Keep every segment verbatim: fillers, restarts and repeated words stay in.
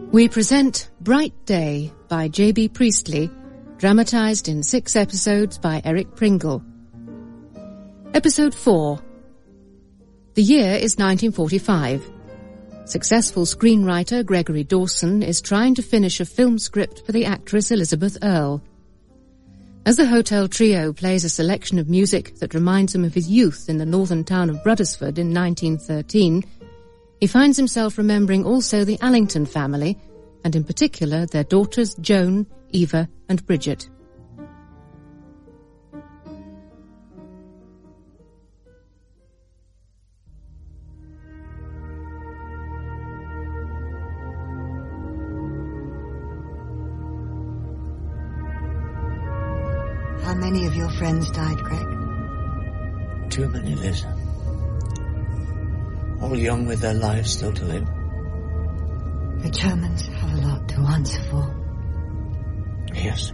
We present Bright Day by J B Priestley, dramatised in six episodes by Eric Pringle. Episode four. The year is nineteen forty-five. Successful screenwriter Gregory Dawson is trying to finish a film script for the actress Elizabeth Earle. As the hotel trio plays a selection of music that reminds him of his youth in the northern town of Bruddersford in nineteen thirteen, he finds himself remembering also the Allington family, and in particular their daughters Joan, Eva and Bridget. How many of your friends died, Greg? Too many, Liz. All young with their lives still to live. The Germans have a lot to answer for. Yes.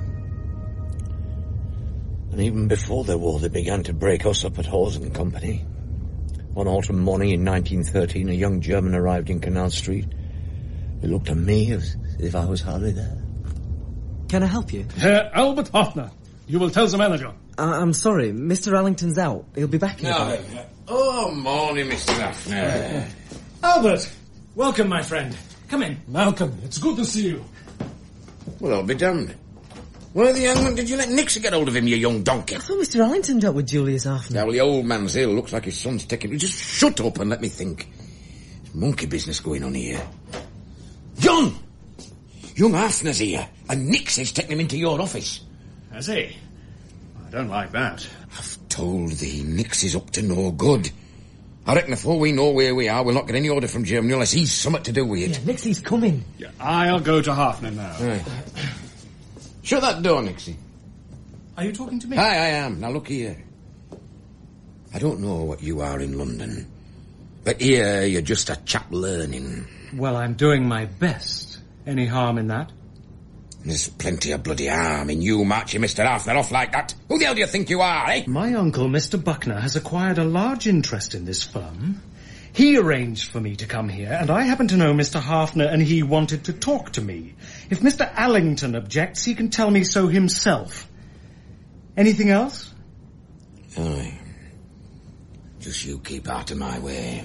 And even before the war, they began to break us up at Hawes and Company. One autumn morning in nineteen thirteen, a young German arrived in Canal Street. He looked at me as if I was hardly there. Can I help you? Herr Albert Hoffner. You will tell the manager. Uh, I'm sorry, Mister Allington's out. He'll be back in No. a bit. Oh, morning, Mister Hoffner. Albert! Welcome, my friend. Come in. Malcolm, it's good to see you. Well, I'll be damned. Why the young man did you let Nixie get hold of him, you young donkey? I thought Mister Allington dealt with Julius Hoffner. Now, well, the old man's ill. Looks like his son's taking it. Just shut up and let me think. There's monkey business going on here. Young! Young Hoffner's here, and Nixie's taking him into your office. Has he? I don't like that. I've told thee Nixie's up to no good. I reckon before we know where we are, we'll not get any order from Germany unless he's something to do with it. Yeah, Nixie's coming. Yeah, I'll go to Hoffner now. Right. Shut that door, Nixie. Are you talking to me? Aye, I am. Now look here. I don't know what you are in London, but here you're just a chap learning. Well, I'm doing my best. Any harm in that? There's plenty of bloody harm in you marching Mister Hoffner off like that. Who the hell do you think you are, eh? My uncle, Mister Buckner, has acquired a large interest in this firm. He arranged for me to come here, and I happen to know Mister Hoffner, and he wanted to talk to me. If Mister Allington objects, he can tell me so himself. Anything else? Aye. Just you keep out of my way.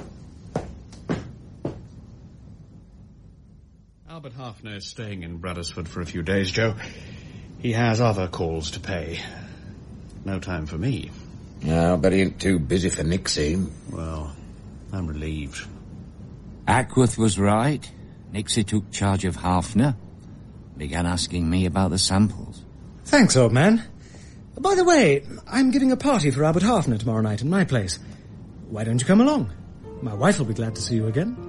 Albert Hoffner is staying in Bruddersford for a few days, Joe. He has other calls to pay. No time for me. Yeah, I bet he ain't too busy for Nixie. Well, I'm relieved. Ackworth was right. Nixie took charge of Hoffner. Began asking me about the samples. Thanks, old man. By the way, I'm giving a party for Albert Hoffner tomorrow night at my place. Why don't you come along? My wife will be glad to see you again.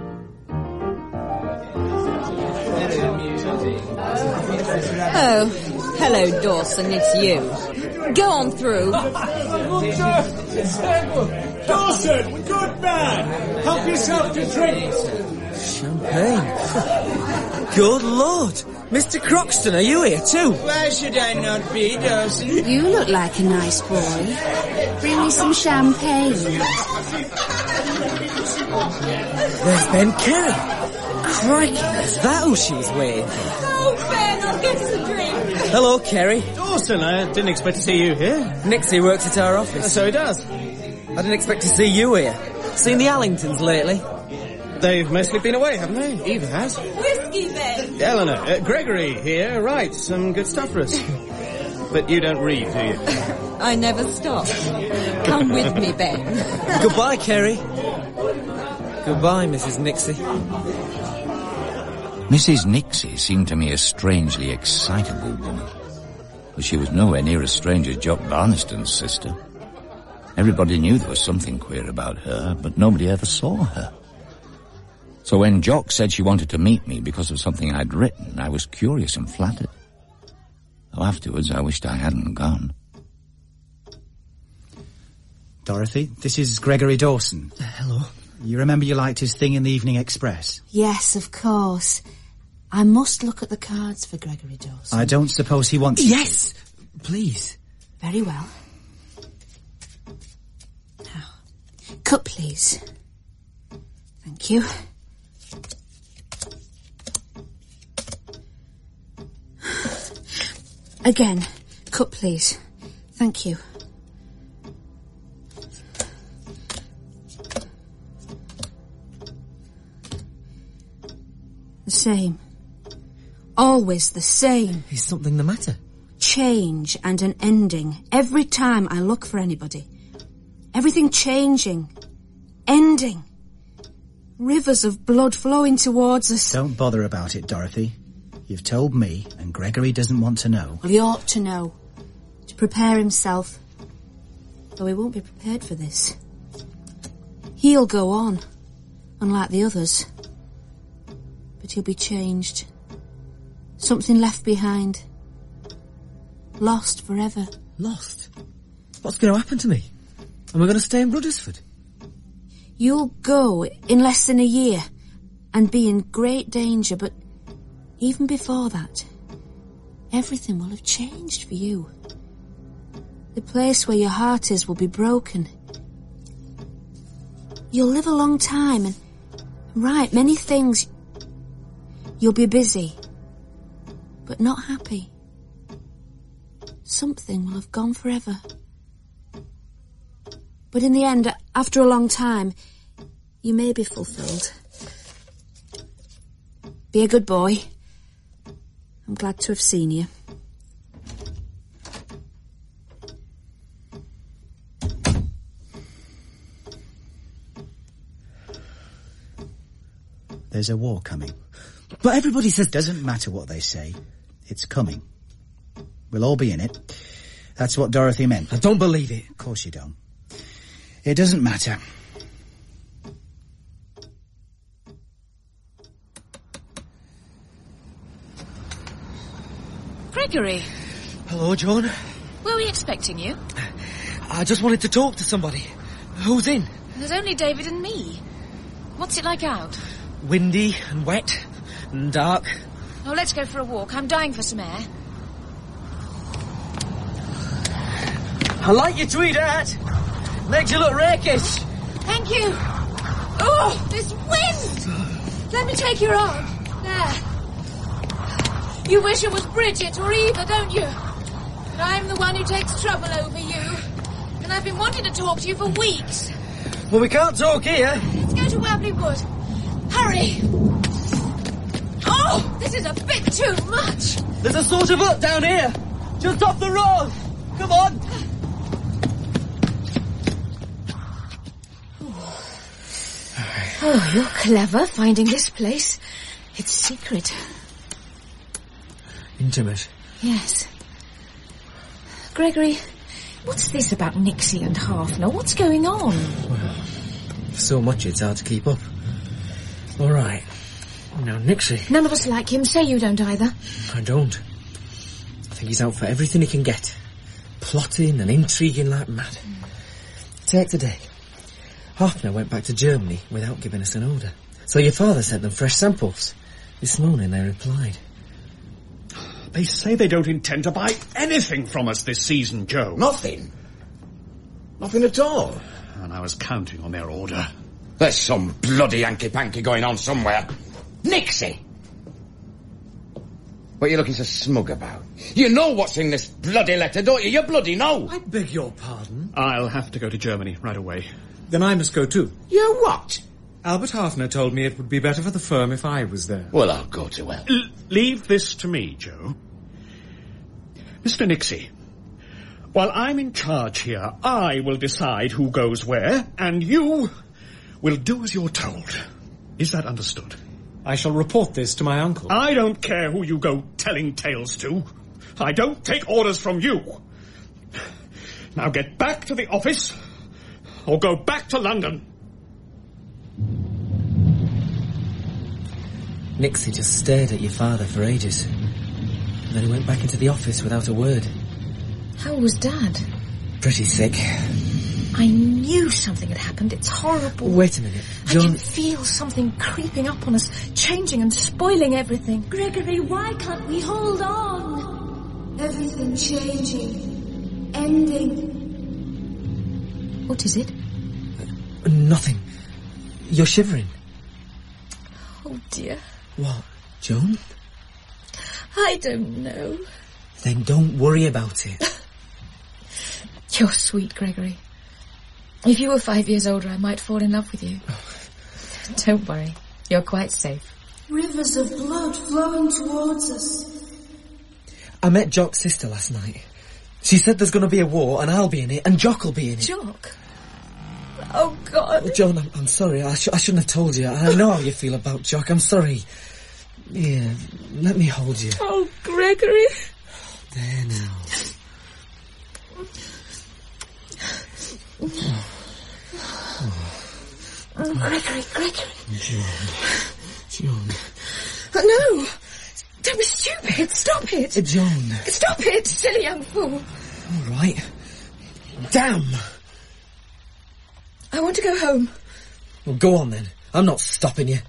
Oh, hello, Dawson, it's you. Go on through. Dawson, good man! Help yourself to drink! Champagne. Good Lord. Mister Croxton, are you here too? Why should I not be, Dawson? You look like a nice boy. Bring me some champagne. There's Ben Kerry. Crikey, is that who she was waiting for? Oh, Ben, I'll get us a drink. Hello, Kerry. Dawson, I didn't expect to see you here. Nixie works at our office. So he does. I didn't expect to see you here. Seen the Allingtons lately? They've mostly been away, haven't they? Eva has. Whiskey, Ben. Eleanor, uh, Gregory here writes some good stuff for us. But you don't read, do you? I never stop. Come with me, Ben. Goodbye, Kerry. Goodbye, Missus Nixie. Missus Nixie seemed to me a strangely excitable woman, but she was nowhere near as strange as Jock Barneston's sister. Everybody knew there was something queer about her, but nobody ever saw her. So when Jock said she wanted to meet me because of something I'd written, I was curious and flattered. Though afterwards I wished I hadn't gone. Dorothy, this is Gregory Dawson. Uh, hello. You remember you liked his thing in the Evening Express? Yes, of course. I must look at the cards for Gregory Dawson. I don't suppose he wants you Yes, to. please. Very well. Now, cup, please. Thank you. Again. Cup, please. Thank you. The same. Always the same. Is something the matter? Change and an ending. Every time I look for anybody. Everything changing. Ending. Rivers of blood flowing towards us. Don't bother about it, Dorothy. You've told me, and Gregory doesn't want to know. Well, he ought to know. To prepare himself. Though he won't be prepared for this. He'll go on, unlike the others. But he'll be changed. Something left behind. Lost forever. Lost? What's going to happen to me? Am I going to stay in Ruddersford? You'll go in less than a year and be in great danger, but even before that, everything will have changed for you. The place where your heart is will be broken. You'll live a long time and write many things. You'll be busy, but not happy. Something will have gone forever. But in the end, after a long time, you may be fulfilled. Be a good boy. I'm glad to have seen you. There's a war coming. But everybody says... Doesn't matter what they say. It's coming. We'll all be in it. That's what Dorothy meant. I don't believe it. Of course you don't. It doesn't matter. Gregory. Hello, Joan. Were we expecting you? I just wanted to talk to somebody. Who's in? There's only David and me. What's it like out? Windy and wet and dark. Oh, let's go for a walk. I'm dying for some air. I like your tweed hat. Makes you look rakish. Thank you. Oh, this wind! Let me take your arm. There. You wish it was Bridget or Eva, don't you? But I'm the one who takes trouble over you. And I've been wanting to talk to you for weeks. Well, we can't talk here. Let's go to Waverley Wood. Hurry! Oh, this is a bit too much. There's a sort of hut down here. Just off the road. Come on. Oh, you're clever, finding this place. It's secret. Intimate. Yes. Gregory, what's this about Nixie and Harfner? What's going on? Well, so much it's hard to keep up. All right. Now, Nixie... None of us like him. Say you don't either. I don't. I think he's out for everything he can get. Plotting and intriguing like mad. Mm. Take today. Harfner went back to Germany without giving us an order. So your father sent them fresh samples. This morning they replied. They say they don't intend to buy anything from us this season, Joe. Nothing? Nothing at all? And I was counting on their order. There's some bloody hanky-panky going on somewhere. Nixie! What are you looking so smug about? You know what's in this bloody letter, don't you? You bloody know. I beg your pardon? I'll have to go to Germany right away. Then I must go too. You what? Albert Harfner told me it would be better for the firm if I was there. Well, I'll go to hell. L- leave this to me, Joe. Mister Nixie, while I'm in charge here, I will decide who goes where, and you will do as you're told. Is that understood? I shall report this to my uncle. I don't care who you go telling tales to. I don't take orders from you. Now get back to the office, or go back to London. Nixie just stared at your father for ages. And then he went back into the office without a word. How was Dad? Pretty sick. I knew something had happened. It's horrible. Wait a minute. I John... can feel something creeping up on us, changing and spoiling everything. Gregory, why can't we hold on? Everything changing. Ending. What is it? Uh, nothing. You're shivering. Oh, dear. What, Joan? I don't know. Then don't worry about it. You're sweet, Gregory. If you were five years older, I might fall in love with you. Don't worry. You're quite safe. Rivers of blood flowing towards us. I met Jock's sister last night. She said there's going to be a war, and I'll be in it, and Jock will be in it. Jock? Oh, God. Oh, Joan, I'm, I'm sorry. I, sh- I shouldn't have told you. I know how you feel about Jock. I'm sorry. Yeah, let me hold you. Oh, Gregory. There now. Oh. Oh, Gregory, Gregory. Joan. Joan. Oh, no. Don't be stupid. Stop it. Uh, Joan. Stop it, silly young fool. All right. Damn. I want to go home. Well, go on then. I'm not stopping you.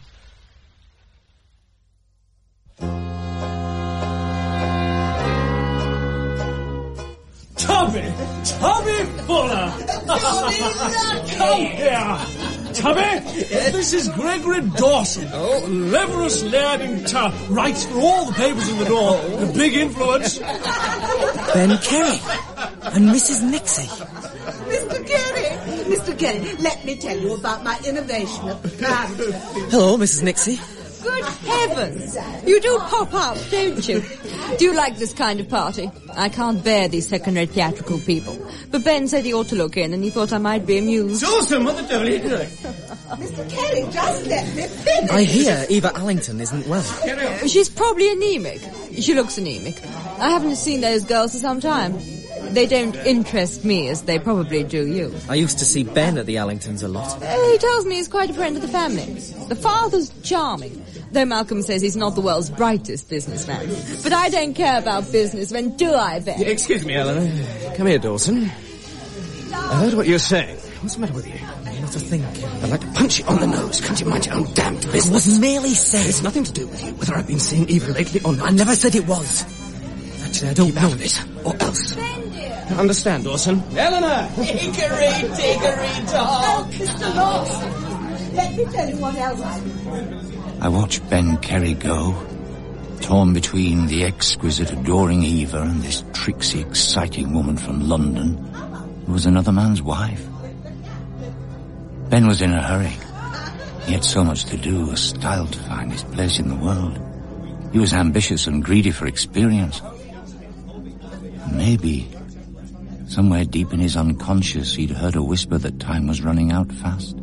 Tubby! Tubby Fuller! Come here! Tubby, this is Gregory Dawson, oh. cleverest lad in town. Writes for all the papers in the North. A big influence. Ben Kerry and Missus Nixie. Mister Kerry, Mister Kerry, let me tell you about my innovation of the plant. Hello, Missus Nixie. Good heavens! You do pop up, don't you? Do you like this kind of party? I can't bear these second-rate theatrical people. But Ben said he ought to look in, and he thought I might be amused. Dawson, what the devil are you doing? Mister Kerry, just let me finish. I hear Eva Allington isn't well. Uh, she's probably anemic. She looks anemic. I haven't seen those girls for some time. They don't interest me as they probably do you. I used to see Ben at the Allingtons a lot. Uh, he tells me he's quite a friend of the family. The father's charming, though Malcolm says he's not the world's brightest businessman. But I don't care about business, when do I, Ben? Excuse me, Eleanor. Come here, Dawson. I heard what you're saying. What's the matter with you? Not a thing. I'd like to punch you on the nose. Can't you mind your own damned business? It was merely said. It's nothing to do with you, whether I've been seeing Eva lately or not. I never said it was. Actually, I don't Keep know out of it, or else. Understand, Dawson? Eleanor! Hickory, dickory, dog! Oh, Mister Lawson, let me tell you what else I... I watched Ben Kerry go, torn between the exquisite, adoring Eva and this tricksy, exciting woman from London who was another man's wife. Ben was in a hurry. He had so much to do, a style to find his place in the world. He was ambitious and greedy for experience. Maybe, somewhere deep in his unconscious, he'd heard a whisper that time was running out fast.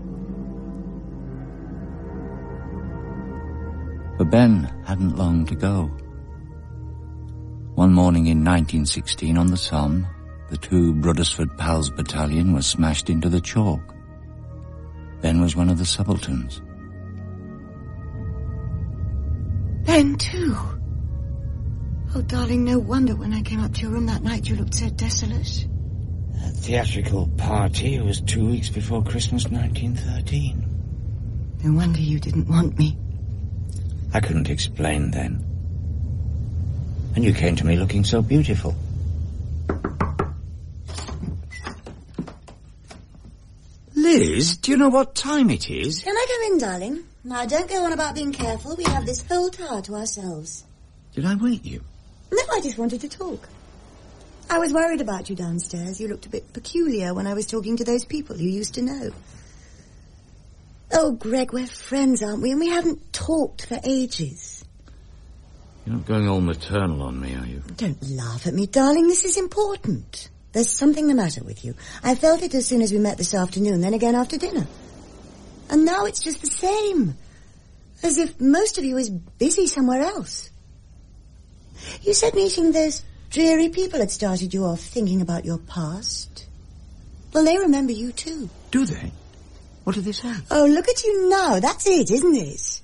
But Ben hadn't long to go. One morning in nineteen sixteen on the Somme, the two Brothersford Pals battalion was smashed into the chalk. Ben was one of the subalterns. Ben, too. Oh, darling, no wonder when I came up to your room that night you looked so desolate. A theatrical party was two weeks before Christmas nineteen thirteen. No wonder you didn't want me. I couldn't explain then. And you came to me looking so beautiful. Liz, do you know what time it is? Can I come in, darling? Now, don't go on about being careful. We have this whole tower to ourselves. Did I wake you? No, I just wanted to talk. I was worried about you downstairs. You looked a bit peculiar when I was talking to those people you used to know. Oh, Greg, we're friends, aren't we? And we haven't talked for ages. You're not going all maternal on me, are you? Don't laugh at me, darling. This is important. There's something the matter with you. I felt it as soon as we met this afternoon, then again after dinner. And now it's just the same. As if most of you is busy somewhere else. You said meeting those dreary people had started you off thinking about your past. Well, they remember you too. Do they? What do they say? Oh, look at you now. That's it, isn't it?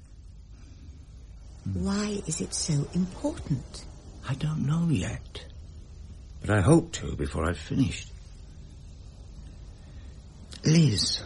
Why is it so important? I don't know yet. But I hope to before I've finished. Liz.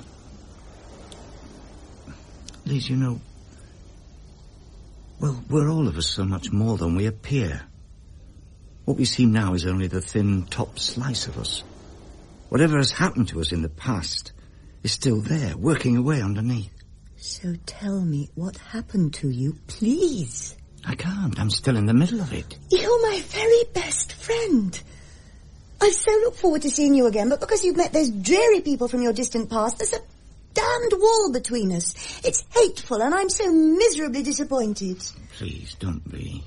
Liz, you know... Well, we're all of us so much more than we appear. What we see now is only the thin top slice of us. Whatever has happened to us in the past is still there, working away underneath. So tell me what happened to you, please. I can't. I'm still in the middle of it. You're my very best friend. I so look forward to seeing you again, but because you've met those dreary people from your distant past, there's a damned wall between us. It's hateful, and I'm so miserably disappointed. Please, don't be.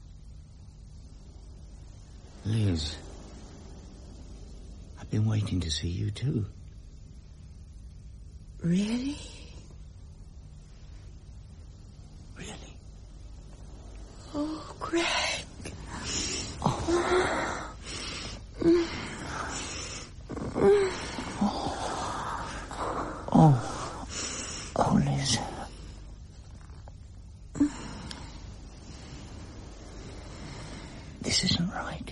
Liz, I've been waiting to see you too. Really? Really? Oh, Greg. Oh. Mm. Oh. Oh, Liz. This isn't right.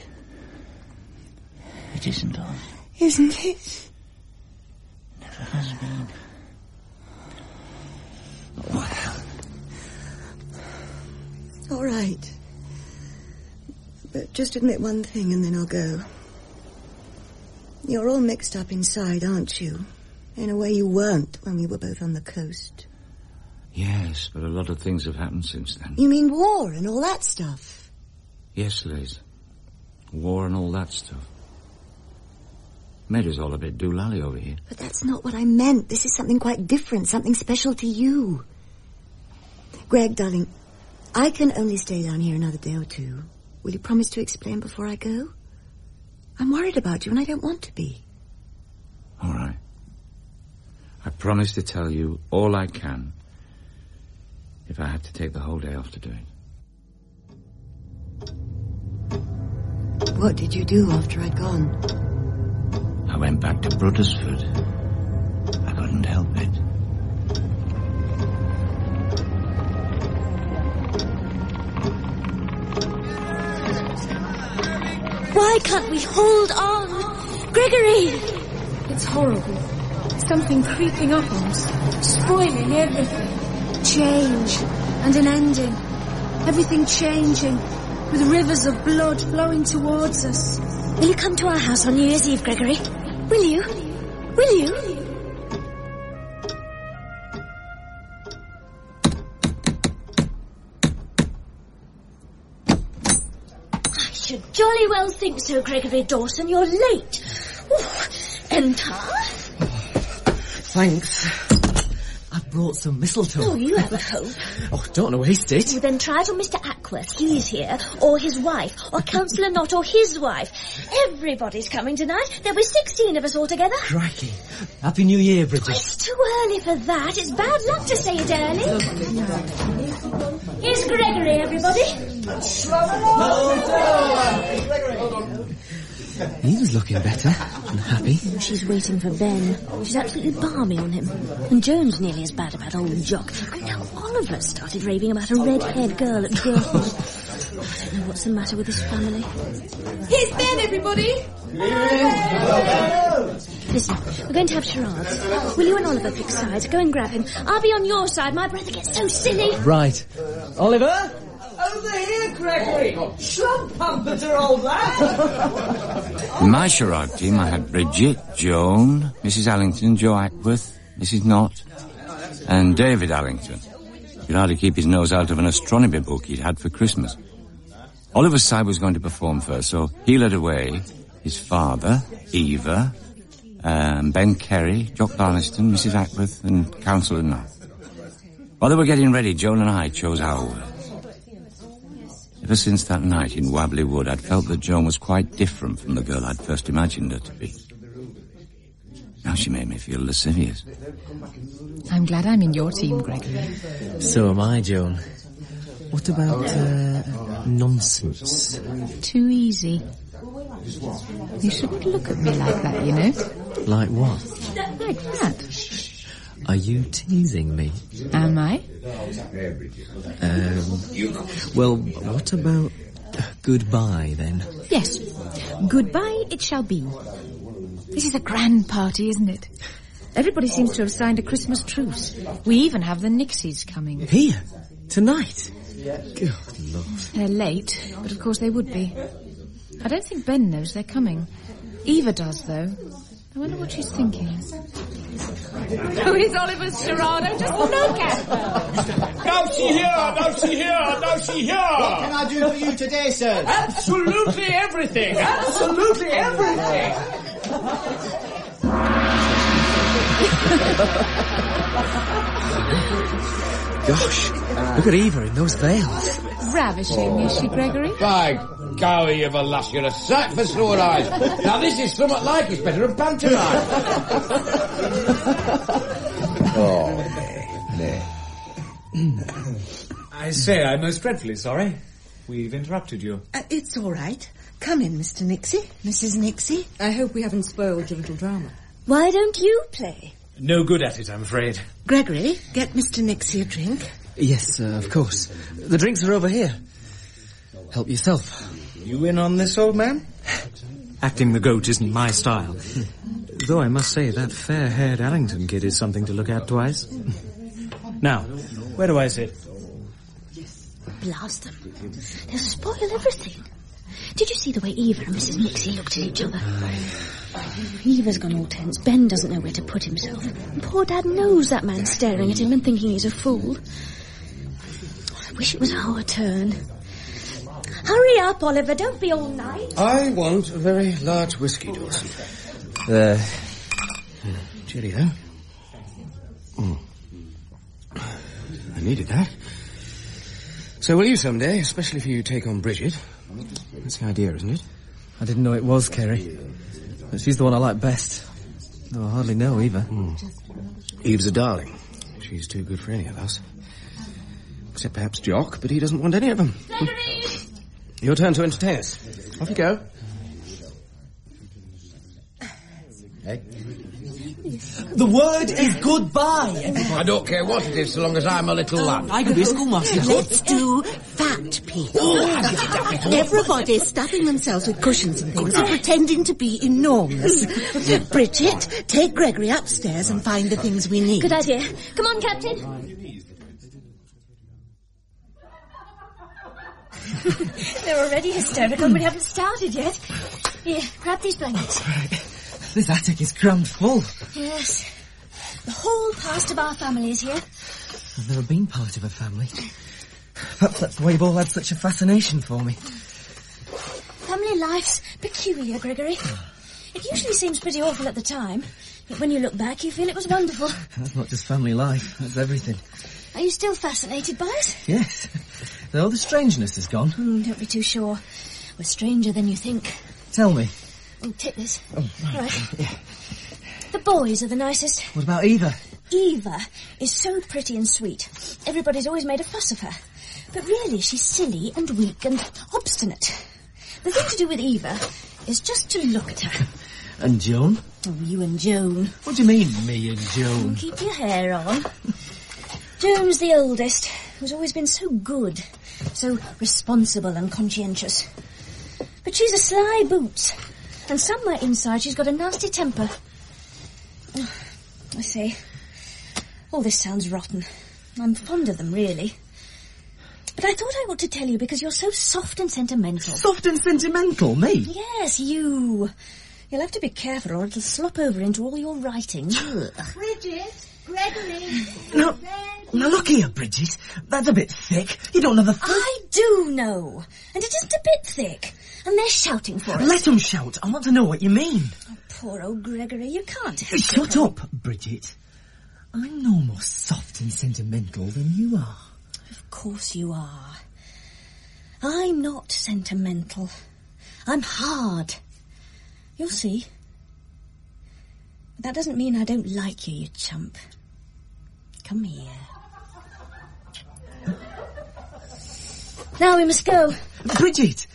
It isn't on. Isn't it? Never has been. Well. All right. But just admit one thing and then I'll go. You're all mixed up inside, aren't you? In a way you weren't when we were both on the coast. Yes, but a lot of things have happened since then. You mean war and all that stuff? Yes, Liz. War and all that stuff. Made us all a bit doolally over here. But that's not what I meant. This is something quite different, something special to you. Greg, darling, I can only stay down here another day or two. Will you promise to explain before I go? I'm worried about you and I don't want to be. All right. I promise to tell you all I can if I had to take the whole day off to do it. What did you do after I'd gone? I went back to Bruddersford. I couldn't help it. Why can't we hold on? Gregory! It's horrible. Something creeping up on us, spoiling everything. Change and an ending. Everything changing, with rivers of blood flowing towards us. Will you come to our house on New Year's Eve, Gregory? Will you? Will you? I should jolly well think so, Gregory Dawson. You're late. Ooh, enter. Thanks. I brought some mistletoe. Oh, you have a hope. Oh, don't want to waste it. Well, then try it on Mister Ackworth. He's here. Or his wife. Or Councillor Knott or his wife. Everybody's coming tonight. There'll be sixteen of us all together. Crikey. Happy New Year, Bridget. Oh, it's too early for that. It's bad luck to say it early. Here's Gregory, everybody. He was looking better and happy. She's waiting for Ben. She's absolutely balmy on him. And Joan's nearly as bad about old Jock. And now Oliver started raving about a red-haired girl at Guildford. Oh, I don't know what's the matter with this family. Here's Ben, everybody! Listen, we're going to have charades. Will you and Oliver pick sides? Go and grab him. I'll be on your side. My brother gets so silly. Right. Oliver? Over here, Gregory! Shrub pumpeter, old lad! In my charade team, I had Bridget, Joan, Missus Allington, Joe Ackworth, Missus Knott, and David Allington. He'd hardly keep his nose out of an astronomy book he'd had for Christmas. Oliver's side was going to perform first, so he led away his father, Eva, um, Ben Kerry, Jock Barniston, Missus Ackworth, and Councillor Knott. While they were getting ready, Joan and I chose our words. Ever since that night in Wabley Wood, I'd felt that Joan was quite different from the girl I'd first imagined her to be. Now she made me feel lascivious. I'm glad I'm in your team, Gregory. So am I, Joan. What about, uh, nonsense? Too easy. You shouldn't look at me like that, you know. Like what? Like that. Are you teasing me? Am I? Um, well, what about goodbye, then? Yes. Goodbye it shall be. This is a grand party, isn't it? Everybody seems to have signed a Christmas truce. We even have the Nixies coming. Here? Tonight? Good Lord. They're late, but of course they would be. I don't think Ben knows they're coming. Eva does, though. I wonder what she's thinking. Who is Oliver's Sharado? Just look at her. Now see here, now see here, now see here. What can I do for you today, sir? Absolutely everything. Absolutely everything. Gosh, look at Eva in those veils. Ravishing, is she, Gregory? By golly of a lass, you're a sight for sore eyes. Now this is somewhat like it's better than pantomime. Oh, nay, nay. I say, I'm most dreadfully sorry. We've interrupted you. Uh, it's all right. Come in, Mister Nixie, Missus Nixie. I hope we haven't spoiled your little drama. Why don't you play? No good at it, I'm afraid. Gregory, get Mister Nixie a drink. Yes, uh, of course. The drinks are over here. Help yourself. You in on this, old man? Acting the goat isn't my style. Though I must say that fair-haired Allington kid is something to look at twice. Now, where do I sit? Blast them. They'll spoil everything. Did you see the way Eva and Missus Nixie looked at each other? Eva's gone all tense. Ben doesn't know where to put himself. And poor Dad knows that man's staring at him and thinking he's a fool. I wish it was our turn. Hurry up, Oliver. Don't be all night. I want a very large whiskey, Dawson. There. Cherry, though. Mm. I needed that. So will you someday, especially if you take on Bridget? That's the idea, isn't it? I didn't know it was Kerry. But she's the one I like best. Though I hardly know Eva. Mm. Eve's a darling. She's too good for any of us. Except perhaps Jock, but he doesn't want any of them. Your turn to entertain us. Off you go. Hey. The word is goodbye. I don't care what it is, so long as I'm a little lad. I could be a schoolmaster. Let's do fat people. Everybody stuffing themselves with cushions and things and pretending to be enormous. Bridget, take Gregory upstairs and find the things we need. Good idea. Come on, Captain. They're already hysterical, but we haven't started yet. Here, grab these blankets. Right. This attic is crammed full. Yes. The whole past of our family is here. I've never been part of a family. Perhaps that's why you've all had such a fascination for me. Family life's peculiar, Gregory. It usually seems pretty awful at the time, but when you look back, you feel it was wonderful. That's not just family life, that's everything. Are you still fascinated by it? Yes. Though the strangeness is gone. Mm, don't be too sure. We're stranger than you think. Tell me. Oh, take this. Oh, right. Right. Yeah. The boys are the nicest. What about Eva? Eva is so pretty and sweet. Everybody's always made a fuss of her. But really, she's silly and weak and obstinate. The thing to do with Eva is just to look at her. And Joan? Oh, you and Joan. What do you mean, me and Joan? Oh, keep your hair on. Joan's the oldest, who's always been so good, so responsible and conscientious. But she's a sly boots, and somewhere inside she's got a nasty temper. Oh, I say, all this sounds rotten. I'm fond of them, really. But I thought I ought to tell you because you're so soft and sentimental. Soft and sentimental? Me? Yes, you. You'll have to be careful or it'll slop over into all your writing. Bridget, Gregory. No, now look here, Bridget. That's a bit thick. You don't know the... Th- I do know. And it isn't a bit thick. And they're shouting for us. Let them shout. I want to know what you mean. Oh, poor old Gregory, you can't... Shut up, Bridget. I'm no more soft and sentimental than you are. Of course you are. I'm not sentimental. I'm hard. You'll see. But that doesn't mean I don't like you, you chump. Come here. Now we must go. Bridget!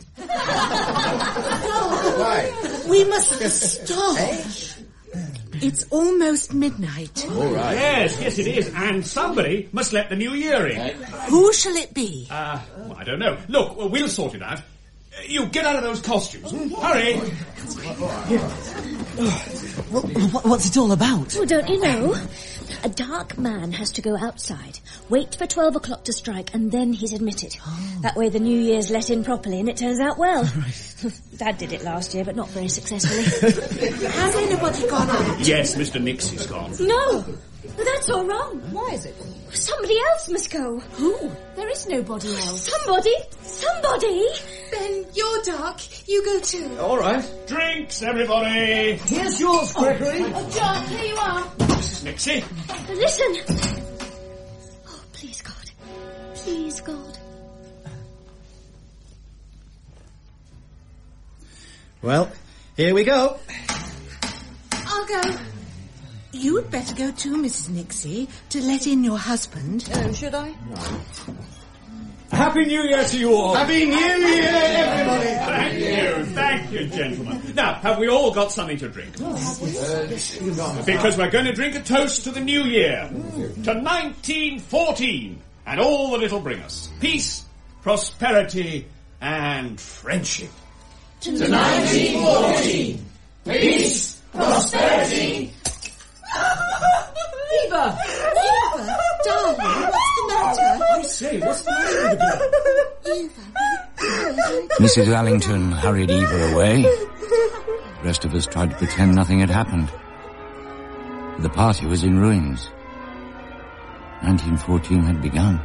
Why? We must stop. It's almost midnight. All right. Yes, yes it is. And somebody must let the new year in. Who shall it be? Uh, well, I don't know. Look, well, we'll sort it out. You get out of those costumes. Hurry. What, what's it all about? Oh, don't you know? A dark man has to go outside, wait for twelve o'clock to strike, and then he's admitted. Oh. That way the New Year's let in properly, and it turns out well. Right. Dad did it last year, but not very successfully. Has anybody gone out? Yes, Mister Nixie's gone. No! That's all wrong. Why is it? Somebody else must go. Who? There is nobody else. Somebody! Somebody! Ben, you're dark. You go too. All right. Drinks, everybody! Here's yours, Gregory. Oh, oh John, here you are. Missus Nixie. Listen. Oh, please, God. Please, God. Well, here we go. I'll go. You'd better go too, Missus Nixie, to let in your husband. Oh, should I? Happy New Year to you all. Happy New Year, everybody. Thank you, thank you, gentlemen. Now, have we all got something to drink? Because we're going to drink a toast to the new year. To nineteen fourteen. And all that it'll bring us. Peace, prosperity, and friendship. To, to nineteen fourteen. Peace, prosperity. Eva! Eva, darling, what's the matter? I say, what's the matter with the girl? Eva. Missus Allington hurried Eva away. The rest of us tried to pretend nothing had happened. The party was in ruins. nineteen fourteen had begun.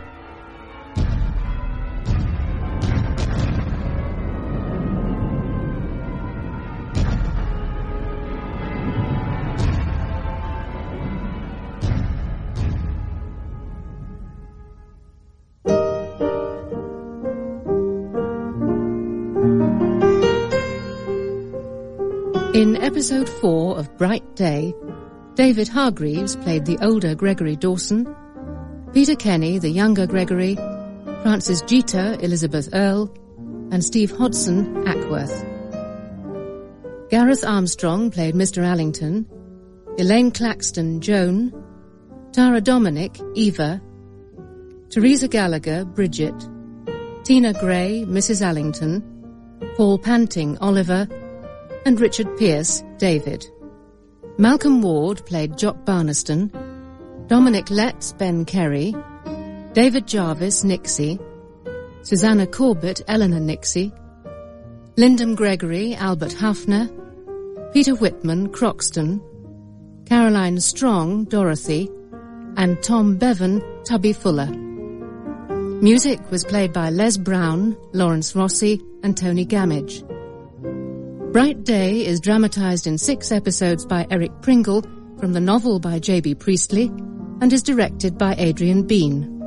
In episode four of Bright Day, David Hargreaves played the older Gregory Dawson, Peter Kenny, the younger Gregory, Frances Jeter, Elizabeth Earle, and Steve Hodson, Ackworth. Gareth Armstrong played Mister Allington, Elaine Claxton, Joan, Tara Dominic, Eva, Teresa Gallagher, Bridget, Tina Gray, Missus Allington, Paul Panting, Oliver, and Richard Pearce, David. Malcolm Ward played Jock Barneston, Dominic Letts, Ben Kerry, David Jarvis, Nixie, Susanna Corbett, Eleanor Nixie, Lyndon Gregory, Albert Hafner, Peter Whitman, Croxton, Caroline Strong, Dorothy, and Tom Bevan, Tubby Fuller. Music was played by Les Brown, Lawrence Rossi, and Tony Gamage. Bright Day is dramatised in six episodes by Eric Pringle from the novel by J B Priestley and is directed by Adrian Bean.